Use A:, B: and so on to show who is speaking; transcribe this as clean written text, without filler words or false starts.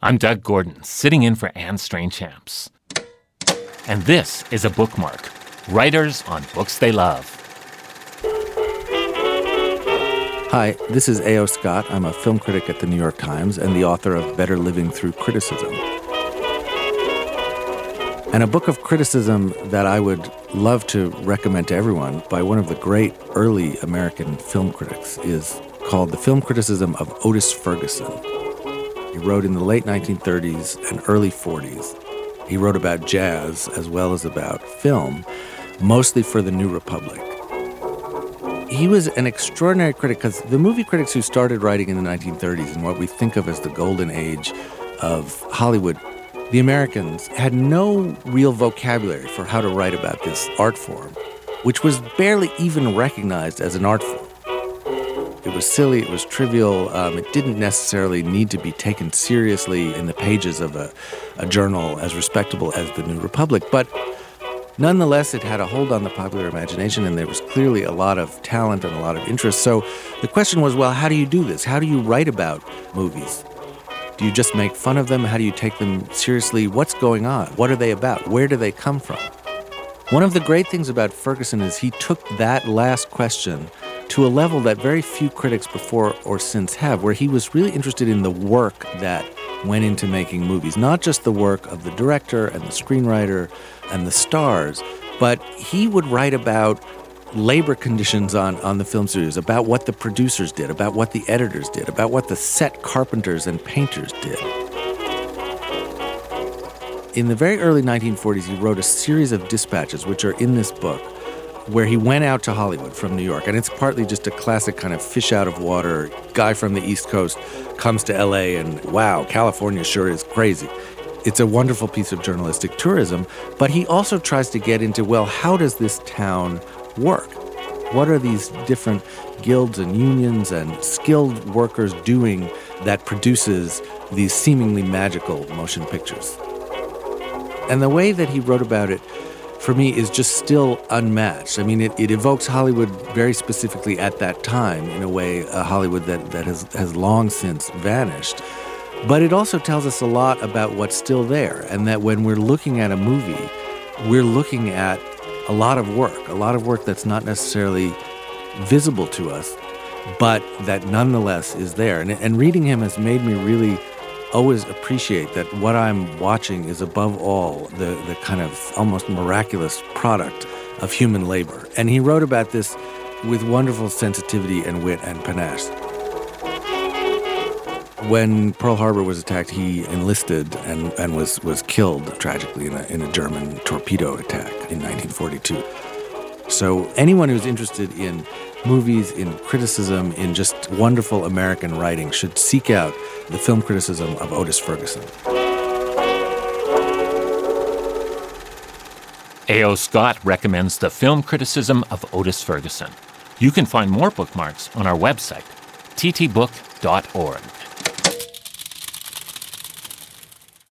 A: I'm Doug Gordon, sitting in for Anne Strainchamps. And this is a bookmark. Writers on books they love.
B: Hi, this is A.O. Scott. I'm a film critic at the New York Times and the author of Better Living Through Criticism. And a book of criticism that I would love to recommend to everyone by one of the great early American film critics is called The Film Criticism of Otis Ferguson. He wrote in the late 1930s and early 40s. He wrote about jazz as well as about film, mostly for the New Republic. He was an extraordinary critic because the movie critics who started writing in the 1930s and what we think of as the golden age of Hollywood, the Americans had no real vocabulary for how to write about this art form, which was barely even recognized as an art form. It was silly, it was trivial, it didn't necessarily need to be taken seriously in the pages of a journal as respectable as the New Republic, but nonetheless, it had a hold on the popular imagination, and there was clearly a lot of talent and a lot of interest. So the question was, well, how do you do this? How do you write about movies? Do you just make fun of them? How do you take them seriously? What's going on? What are they about? Where do they come from? One of the great things about Ferguson is he took that last question to a level that very few critics before or since have, where he was really interested in the work that went into making movies, not just the work of the director and the screenwriter and the stars, but he would write about labor conditions on the film studios, about what the producers did, about what the editors did, about what the set carpenters and painters did. In the very early 1940s, he wrote a series of dispatches, which are in this book, where he went out to Hollywood from New York. And it's partly just a classic kind of fish out of water. Guy from the East Coast comes to LA and, wow, California sure is crazy. It's a wonderful piece of journalistic tourism. But he also tries to get into, well, how does this town work? What are these different guilds and unions and skilled workers doing that produces these seemingly magical motion pictures? And the way that he wrote about it, for me, is just still unmatched. I mean, it evokes Hollywood very specifically at that time, in a way, a Hollywood that has long since vanished. But it also tells us a lot about what's still there, and that when we're looking at a movie, we're looking at a lot of work that's not necessarily visible to us, but that nonetheless is there. And reading him has made me really always appreciate that what I'm watching is above all the kind of almost miraculous product of human labor. And he wrote about this with wonderful sensitivity and wit and panache. When Pearl Harbor was attacked, he enlisted and was killed tragically in a German torpedo attack in 1942. So anyone who's interested in movies, in criticism, in just wonderful American writing should seek out The Film Criticism of Otis Ferguson.
A: A.O. Scott recommends The Film Criticism of Otis Ferguson. You can find more bookmarks on our website, ttbook.org.